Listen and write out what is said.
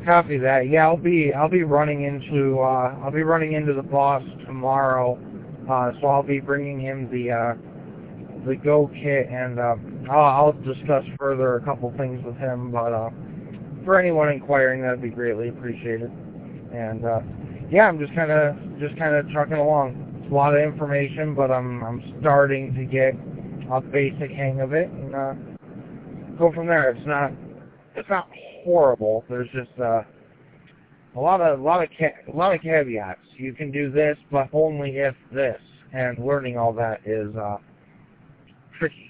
Copy that. Yeah, I'll be running into the boss tomorrow. So I'll be bringing him the Go kit, and I'll discuss further a couple things with him. But for anyone inquiring, that'd be greatly appreciated. And yeah, I'm just kind of trucking along. It's a lot of information, but I'm starting to get a basic hang of it, and go from there. It's not horrible. There's just a lot of caveats. You can do this, but only if this, and learning all that is tricky.